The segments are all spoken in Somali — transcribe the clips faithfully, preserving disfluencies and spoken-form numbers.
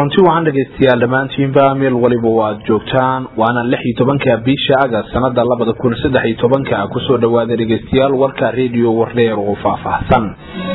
kulanti waxaan dhageystayaal dhamaantiinba meel waliba waad joogtaan waana lix iyo tobanka bisha August sanada laba kun iyo saddex iyo toban ku soo dhawaada dhageystayaal warka radio Wardheer oo faahfaahsan.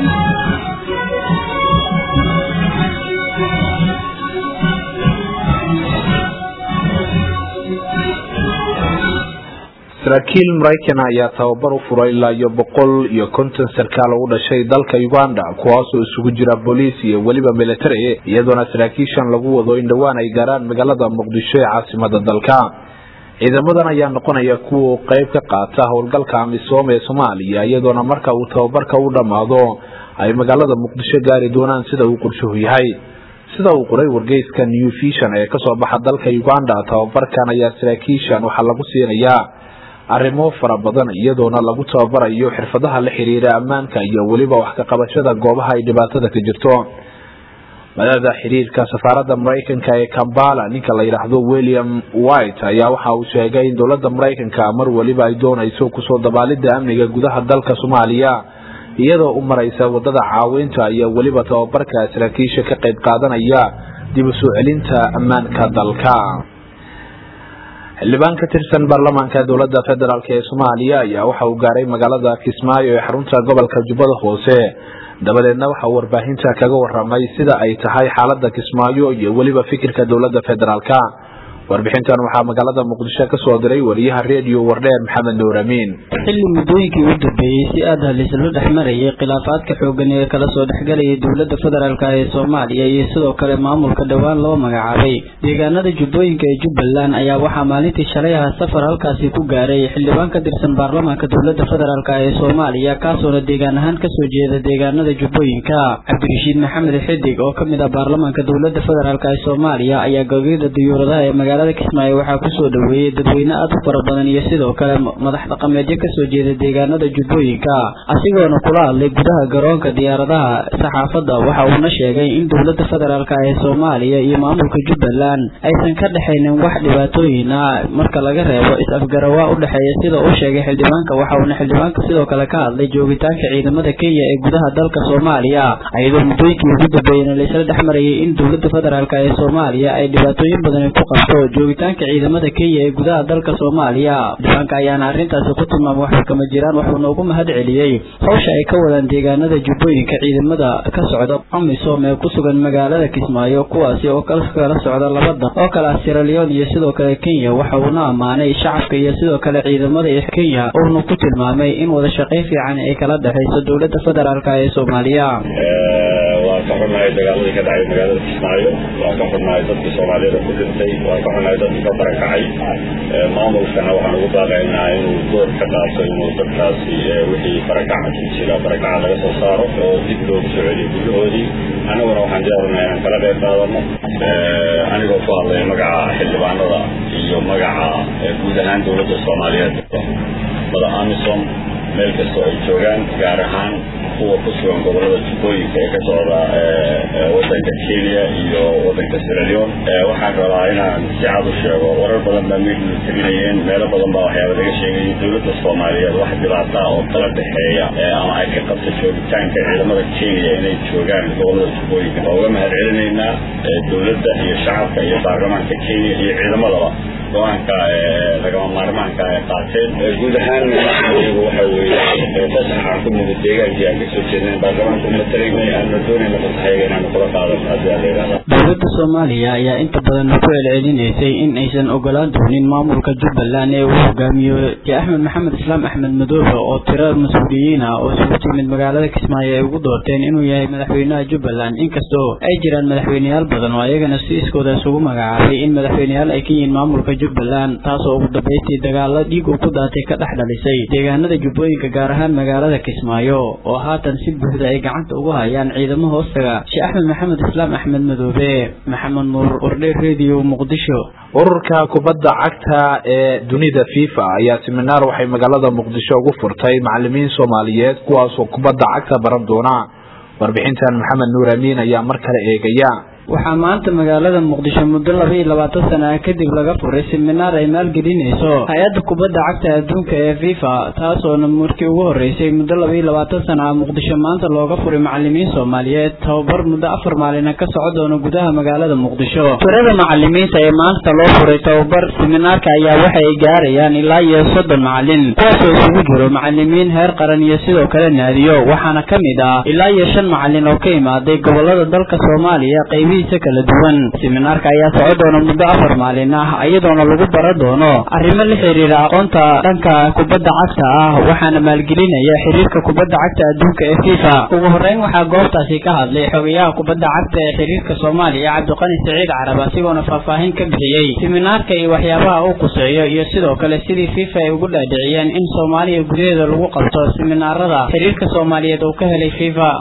saraakiil Mareykan ayaa tababar u furay ilaa iyo boqol iyo konton sarkaal oo u dhashay dalka Uganda kuwaas oo isugu jira booliis iyo waliba military iyadoo saraakiishan lagu wado in dhawaan ay gaaraan magaalada Muqdisho ee caasimadda dalka. ciidamadan ayaa noqonaya kuwa qayb ka qaata howlgalka amisom ee Soomaaliya iyadoo marka uu tababarka u dhamaado ay magaalada Muqdisho gaari doonaan sida uu qorshuhu yahay. sida uu qoray wargeyska New Vision ee ka soo baxa dalka Uganda, tababarkan ayaa saraakiishan waxa lagu siinayaa arrimo fara badan iyadoo lagu tababarayo xirfadaha la xiriira ammaanka iyo waliba wax ka qabashada goobaha ay dhibaatada ka jirto. madaxda xiriirka safaaradda Mareykanka ee Kampala ninka la yiraahdo William White ayaa waxa uu sheegay in dowladda Mareykanka mar waliba ay doonayso ku soo dabaalida amniga gudaha dalka Soomaaliya iyadoo u maraysa wadada caawinta iyo waliba tababarka saraakiisha ka qayb qaadanaya dib u soo celinta ammaanka dalka. xildhibaan ka tirsan baarlamaanka dowladda federaalka ee Soomaaliya ayaa waxa uu gaaray magaalada Kismaayo ee xarunta gobolka Jubbada Hoose. dabadeedna waxa uu warbaahinta kaga waramay sida ay tahay xaaladda Kismaayo iyo waliba fikirka dowladda federaalka. warbixintan waxaa magaalada Muqdisho ka soo diray wariyaha radio Wardheer Maxamed Nuur Amiin. xilli muddooyinkii u dambeeyay si aad ah la dhexmarayay khilaafaadka xooggan ee kala soo dhexgalaya dowladda federaalka ee Soomaaliya iyo sidoo kale maamulka dhawaan loo magacaabay deegaanada jubbooyinka ee Jubbaland ayaa waxaa maalintii shalay ah safar halkaasi ku gaaray xildhibaan ka tirsan baarlamaanka dowladda federaalka ee Soomaaliya kaasoo deegaan ahaan ka soo jeeda deegaanada jubbooyinka. Cabdirashiid Maxamed Xidig oo ka mid ah baarlamaanka dowladda federaalka ee Soomaaliya ayaa gogolada diyaaradaha ee magaalada Kismaayo waxaa ku soo dhaweeyay dadweyne aad u fara badan iyo sidoo kale madax dhaqameedyo ka soo jeeda deegaanada jubbooyinka. asigoona kula hadlay gudaha garoonka diyaaradaha saxaafadda waxa uu na sheegay in dowladda federaalka ee Soomaaliya iyo maamulka Jubbaland aysan ka dhaxaynin wax dhibaatooyin ah marka laga reebo is-afgarawaa u dhaxeeya sida uu sheegay xildhibaanka. waxa uu xildhibaanka sidoo kale ka hadlay joogitaanka ciidamada Kenya ee gudaha dalka Soomaaliya ayadoo muddooyinkii ugu dambeeyay la isla dhexmarayay in dowladda federaalka ee Soomaaliya ay dhibaatooyin badan ku qabto joogitaanka ciidamada Kenya ee gudaha dalka Soomaaliya. Deegaanka ayaana arrintaasi ku tilmaamay wax kama jiraan wuxuuna ugu mahad celiyay hawsha ay ka wadaan deegaanada jubbooyinka ciidamada ka socda amisom ee ku sugan magaalada Kismaayo kuwaasi oo kala socda labada oo kala Sierra Leone iyo sidoo kale Kenya. waxa uu na amaanay shacabka iyo sidoo kale ciidamada ee Kenya oo ku tilmaamay in wada shaqayn fiican ay kala dhaxayso dowladda federaalka ee Soomaaliya. waa ka xunnahay dagaaladii ka dhacay magaalada Kismaayo, waa ka xunnahay dadka Soomaaliyeed ku dhintay, waa ka xunnahay dadka ka barakacay. maamulkana waxaan ugu baaqaynaa inuu door ka qaato inuu dadkaasi wixii barakaca ku jira barakaca laga soo saaro oo dib loogu soo celiyo guryahoodii. anaguna waxaan diyaarinahay inaan kala qayb qaadano anigoo ku hadlaya magaca xildhibaanada iyo magaca guud ahaan dowladda Soomaaliyeed madax amisom meel kastoo ay joogaan, gaar ahaan kuwa ku sugan gobolada jubbooyinka ee ka socda wadanka Kenya iyo wadanka Sierra Leone. waxaan rabaa inaan si cad u sheego warar badan baa meesha tabinayeen, meelo badan baa waxyaaba laga sheegay dowladda Soomaaliyeed wax dhibaato oo kala dhexeeya ama ay ka qabto joogitaanka ciidamada Kenya inay joogaan gobolada jubbooyinka. waa uga mahad celinaynaa dowladda iyo shacabka iyo baarlamaanka Kenya iyo ciidamadaba go'aanka lagama maarmaanka ay qaateen. guud ahaan iyagu waxa weeye fasaxa ku mid deegaanka ay soo jeedeen baarlamaanka matalaynay aan doonayna fasaxayga inaan kula qaadano adeegyada. dowladda Soomaaliya ayaa inta badan ku celcelinaysay in aysan ogolaan doonin maamulka Jubbaland ee uu hogaamiyo Axmed Maxamed Islaam Axmed Madoobe oo tiro mas'uuliyiin ah oo soo timid magaalada Kismaayo ay ugu doorteen inuu yahay madaxweynaha Jubbaland. inkastoo ay jiraan madaxweynayaal badan oo ayagana si iskooda isugu magacaabay in madaxweynayaal ay ka yihiin maamulka Jubbaland, taasoo ugu dambeysay dagaalo dhiig ku daatay ka dhex dhalisay deegaanada jubbooyinka gaar ahaan magaalada Kismaayo oo haatan si buuxda ay gacanta ugu hayaan ciidamo hoostaga Sheekh Axmed Maxamed Islaam Axmed Madoobe. Maxamed Nuur, Wardheer Radio, Muqdisho. ururka kubadda cagta ee dunida FIFA ayaa seminar waxay magaalada Muqdisho ugu furtay macallimiin Soomaaliyeed kuwaas oo kubadda cagta baran doona. warbixintan Maxamed Nuur Amiin ayaa mar kale eegaya. waxaa maanta magaalada muqdisho muddo laba iyo labaatan sano ah kadib laga furay siminaar ay maalgelinayso hay-adda kubadda cagta adduunka ee FIFA taasoona markii ugu horeysay muddo laba iyo labaatan sano ah muqdisho maanta looga furay macallimiin Soomaaliyeed tababar muddo afar maalin ka socon doona gudaha magaalada muqdisho tirada macallimiinta ee maanta loo furay tababar siminaarka ayaa waxa ay gaarayaan ilaa iyo soddon macallin kuwaasoo isugu jiro macallimiin heer qaran iyo sidoo kale naadiyo waxaana ka mid ah ilaa iyo shan macallin oo ka imaaday gobolada dalka Soomaaliya qaybihiisa kala duwan siminaarka ayaa socon doona muddo afar maalin ah iyadoona lagu baran doono arrimo la xiriira aqoonta dhanka kubadda cagta ah waxaana maalgelinaya xiriirka kubadda cagta adduunka ee FIFA ugu horeyn waxaa goobtaasi ka hadlay xogayaha kubadda cagta ee xiriirka Soomaaliya Cabdiqani Saciid Carab asigoona faahfaahin ka bixiyay siminaarka iyo waxyaabaha uu quseeyo iyo sidoo kale sidii FIFA ay ugu dhaadhiciyeen in Soomaaliya gudaheeda lagu qabto siminaarada xiriirka Soomaaliyeed oo ka helay FIFA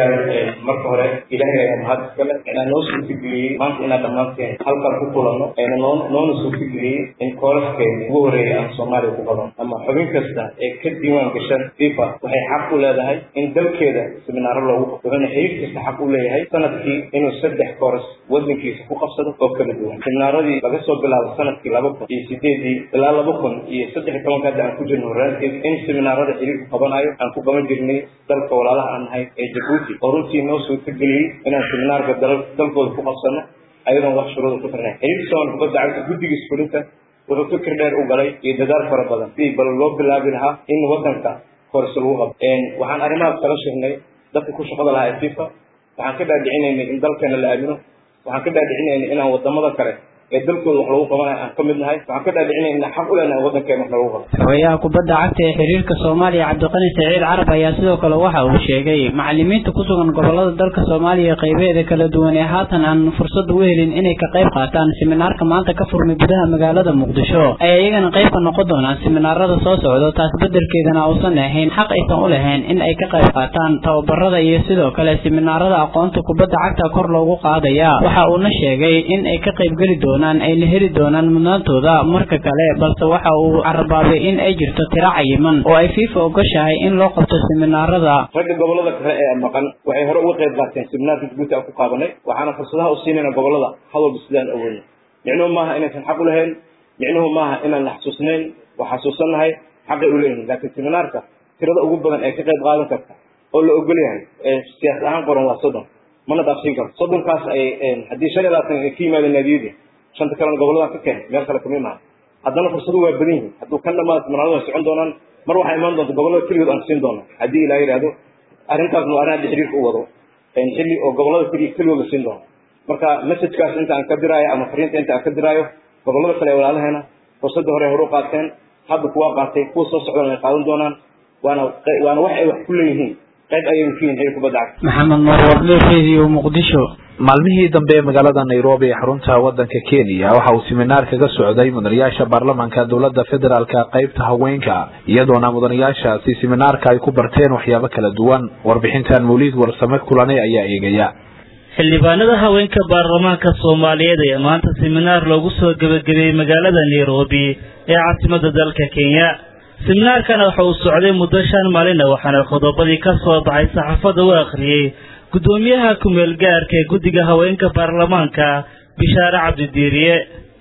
marka hore ilaahay ayaa mahad iskale inaan noo soo tigiyay maanta inaan dhammaanteen halkan ku kulano ayna noona soo tigiyay in kooxkeena ugu horeeyay aan Soomaaliya ku qaban ama xubin kasta ee ka diiwaan gashan FIFA waxay xaq u leedahay in dalkeeda siminaaro loogu qabto xiriir kasta xaq u leeyahay sanadkii inuu saddex kooras wadankiisa ku qabsado oo kala duwan siminaaradii laga soo bilaabo sanadkii laba kun iyo sideedii ilaa laba kun iyo saddex iyo tobanka hadda aan ku jirno horaanteed in siminaarada xiriirku qabanayo aan ku qaban jirnay dalka walaalaha aan nahay ee Djibouti oo runtii noo soo tageliyay inaan siminaarka dalkooda ku qabsano ayadoon wax shuruudo ku xirnay xiriirka kubadda cagta guddigiisa fulinta wuxuu fikir dheer u galay iyo dadaal fara badan si bal loo bilaabi lahaa in wadanka koorso lagu qabto waxaan arrimahaas kala shirnay dadka ku shaqada lahaa ee FIFA waxaan ka dhaadhicinaynay in dalkeena la aamino waxaan ka dhaadhicinaynay inaan wadamada kale ee dalkooda wax lagu qabanayo aan ka mid nahay waxaan ka dhaadhicinay in xaq u leenahay wadankeena wax lagu qabto xogayaha kubadda cagta ee xiriirka Soomaaliya Cabdiqani Saciid Carab ayaa sidoo kale waxa uu sheegay macallimiinta ku sugan gobolada dalka Soomaaliya qaybaheeda kala duwan ee haatan aan fursad u helin inay ka qayb qaataan siminaarka maanta ka furmay gudaha magaalada Muqdisho ay iyagana qayb ka noqon doonaan siminaarada soo socda taas beddelkeedana uusan ahayn xaq aysan u lahayn in ay ka qayb qaataan tababarada iyo sidoo kale siminaarada aqoonta kubadda cagta kor loogu qaadaya waxa uu na sheegay in ay ka qayb gali doonaan ay la heli doonaan mudnaantooda marka kale balse waxa uu carabaabay in ay jirto tiro cayiman oo ay FIFA ogashahay in loo qabto siminaarada ragga gobolada kale ee maqan waxay hore uga qayb qaateen siminaarka Djibouti aan ku qaadanay waxaana fursadaha u siinayna gobolada hadal sidaan awood micnuhu maaha inaysan xaq u lahayn micnuhu maaha inaan la xasuusnayn waxa xasuusanahay xaq u leeyahay laakiin siminaarka tirada ugu badan ee ka qayb qaadan karta oo la ogol yahay ee siyaasad ahaan qoran waa soddon mana dhaafsin karto soddonkaas ay haddii shan iyo labaatan ay ka yimaadeen naadiyada shanta kale gobolada ka keen meel kale kuma imaan haddana fursadu waa badan yihiin hadduu kan dhamaad siminaarada way socon doonaan mar waxaa imaan doonta gobolada keligood aan siin doono haddii ilaa yidhaahdo arrintaasna waa arrin xiriirka u wado xilli oo gobolada keliya keligood la siin doono marka messagekaas inta aan ka diraayo ama fariinta inta aan ka diraayo gobolada kale walaalaheena fursadda hore hore u qaateen hadda kuwa qaatay kuwa soo socdaan ay qaadan doonaan waana waana wax ay wax ku leeyihiin qayb ayay ku yihiin kubadda cagta maxamed nuur warle radio muqdisho maalmihii dambe ee magaalada Nairobi ee xarunta wadanka Kenya waxa uu siminaar kaga socday mudanayaasha baarlamaanka dawladda federaalka qaybta haweenka iyadoona mudanayaashaasi siminaarka ay ku barteen waxyaabo kala duwan warbixintan Mawlid Warsame kulanay ayaa eegaya xildhibaanada haweenka baarlamaanka Soomaaliyeed ee maanta siminaar loogu soo gabagabay magaalada Nairobi ee caasimadda dalka Kenya siminaarkan waxa uu socday muddo shan maalin waxaana qodobadii ka soo baxay saxaafadda u akhriyay gudoomiyaha kumeel gaarka ee guddiga haweenka baarlamaanka Bishaare Cabdi Diiriye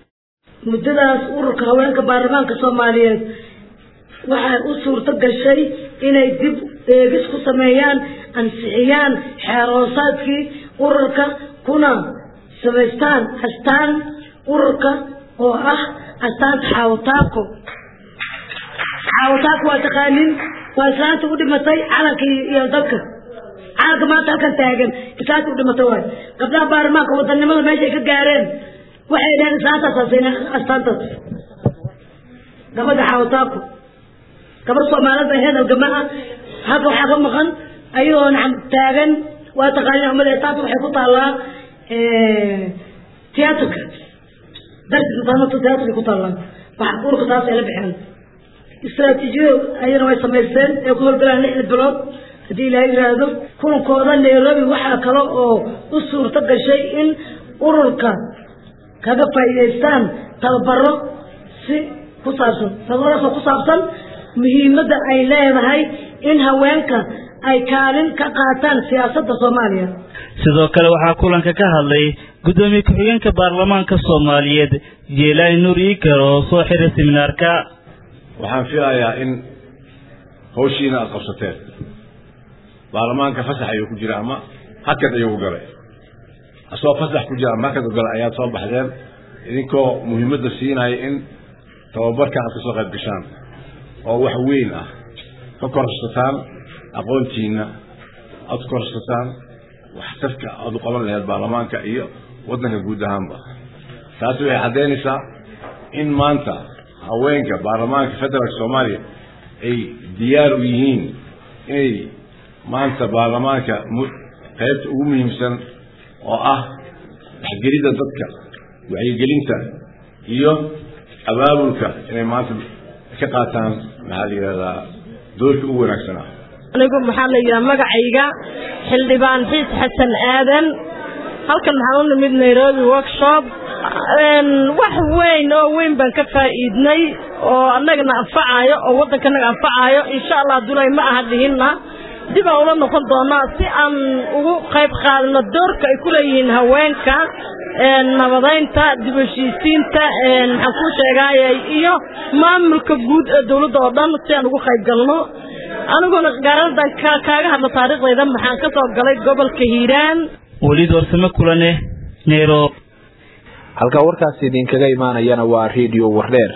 muddadaas ururka haweenka baarlamaanka Soomaaliyeed waxa uu suurto gashay inay dib eegis ku sameeyaan ansixiyaan xeeroosaadkii ururka kuna sameystaan astaan ururka oo ah astaan xawtaako xawtaako waa taqaanin waa islaanta u dhimatay calankii iyo dalka calanka maanta halkan taagan islaanta u dhimatay waay gabdhaha baarlamaanka wadannimada meesha ay ka gaareen waxay dhaheen islaantaas aasayna astaantaas gabadha xawtaako gabar Soomaalida ah heedal gamaha halka waxaa ka maqan ayuu nacam taagan waa taqaaniin umada taas waxay ku taalaa ee teatrka darsi dadka teatrka ku taalaa waxa ururka taas ay la bixin istiraatiijiyo ayana way sameeyeen ee ku horgalaan lix bilood hadii la yiraahdo kulankooda Nairobi waxa kale oo u suurto gashay in ururka kaga faa'iideystaan tababaro si ku saabsan tababaro ku saabsan muhiimadda ay leedahay in haweenka ay kaalin ka qaataan siyaasadda Soomaaliya. sidoo kale waxaa kulanka ka hadlay gudoomiye ku-xigeenka baarlamaanka Soomaaliyeed Jeelay Nuur Ikar oo soo xiray seminaarka. waxaan filayaa in hawshiina aad qabsateen baarlamaanka fasax ayuu ku jira ama hakad ayuu galay asoo fasax ku jira marka uu galay ayaa soo baxdeen idinkoo muhiimadda siinaya in tababarka aad ka soo qayb gashaan oo wax weyn ah ka korsataan aqoontiina aad korsataan waxtarka aad u qaban lahayd baarlamaanka iyo waddanka guud ahaanba taasi waxay caddeynaysaa in maanta haweenka baarlamaanka federaalka Soomaaliya ay diyaar u yihiin inay maanta baarlamaanka qaybta ugu muhiimsan oo ah dhexgelida dadka wacyigelinta iyo abaabulka inay maanta ka qaataan maxaa la yidhahdaa doorka ugu wanaagsan ah. anigu maxaa la yidhaha magacayga xildhibaan xiis xasan aadan halkan maxaan u nimid Nairobi workshop wax weyn oo weyn baan ka faa'iidnay oo annagana anfacayo oo waddankana anfacayo insha Allah dulay ma aha dhihina dib aan ula noqon doonaa si aan ugu qayb qaadano doorka ay ku leeyihiin haweenka nabadaynta dib u heshiisiinta maxaan ku sheegayay iyo maamulka guud ee dawladda oo dhan si aan ugu qayb galno aniguna gaaradan ka kaaga hadla taariikhdayda maxaan ka soo galay gobolka Hiiraan wali doorsama kulane Nairobi halka warkaasi idinkaga imaanayana waa radio Wardheer.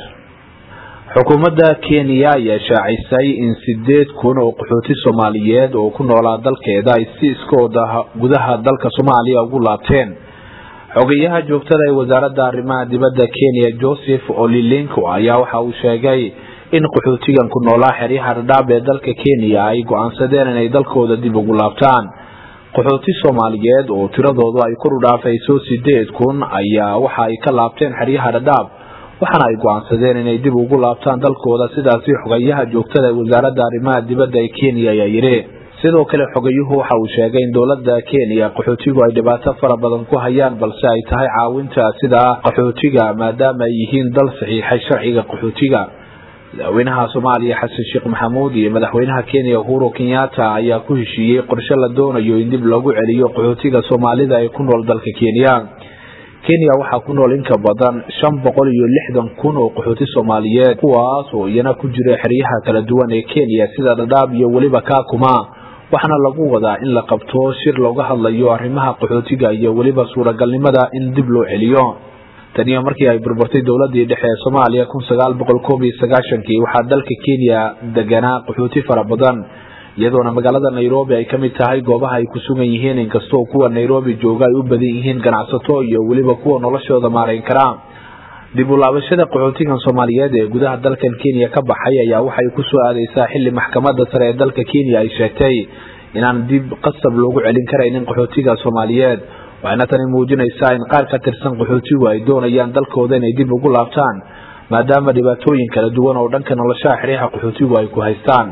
xukuumadda Kenya ayaa shaacisay in sideed kun oo qaxooti Soomaaliyeed oo ku noolaa dalkeeda ay si iskooda gudaha dalka Soomaaliya ugu laabteen. xogayaha joogtada ee wasaaradda arrimaha dibadda Kenya Joseph Olilenko ayaa waxa uu sheegay in qaxootigan ku noolaa xeryaha Dadaab ee dalka Kenya ay go'aansadeen inay dalkooda dib ugu laabtaan. qaxooti Soomaaliyeed oo tiradoodu ay kor u dhaafayso sideed kun ayaa waxa ay ka laabteen xeryaha Dadaab waxaana ay go'aansadeen inay dib ugu laabtaan dalkooda sidaas xogayaha joogtada ee wasaaradda arrimaha dibadda ee Kenya ayaa yiri. sidoo kale xogayuhu waxa uu sheegay in dawladda Kenya qaxootigu ay dhibaato fara badan ku hayaan balse ay tahay caawinta sida qaxootiga maadaama ay yihiin dal saxiixay sharciga qaxootiga. madaxweynaha Soomaaliya Xasan Sheekh Maxamuud iyo madaxweynaha Kenya Uhuru Kenyatta ayaa ku heshiiyay qorshe la doonayo in dib loogu celiyo qaxootiga Soomaalida ee ku nool dalka Kenya. Kenya waxa ku nool in ka badan shan boqol iyo lixdan kun oo qaxooti Soomaaliyeed kuwaas oo iyana ku jira xeryaha kala duwan ee Kenya sida Dadaab iyo waliba Kakuma waxaana lagu wadaa in la qabto shir looga hadlayo arrimaha qaxootiga iyo waliba suuragalnimada in dib loo celiyo. taniyo markii ay burburtay dawladda dhexe ee Soomaaliya kun sagaal boqol koob iyo sagaashan kii waxa dalka Kenya deganaa qaxooti fara badan iyadoona magaalada Nairobi ay kamid tahay goobaha ay ku sugan yihiin inkastoo kuwa Nairobi jooga ay u badan yihiin ganacsato iyo waliba kuwa noloshooda maareyn kara. dib u laabashada qaxootigan Soomaaliyeed ee gudaha dalka Kenya ka baxay ayaa waxay ku soo aadaysaa xilli maxkamadda sare ee dalka Kenya ay sheegtay inaan dib qasab loogu celin karaynin qaxootiga Soomaaliyeed waxaana tani muujinaysaa in qaar ka tirsan qaxootigu ay doonayaan dalkooda inay dib ugu laabtaan maadaama dhibaatooyin kala duwan oo dhanka nolosha xiriirka qaxootigu ay ku haystaan.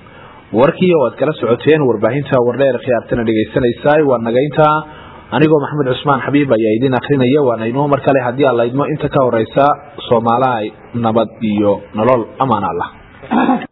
warkii oo aad kala socoteen warbaahinta Wardheer khiyaartana dhageysanaysaa waa nagaynta anigoo Maxamed Cusmaan Xabiib ayaa idin akhrinaya waana inoo mar kale hadii Allah idmo inta ka horeysa Soomaaliya nabad iyo nolol amaan Allah.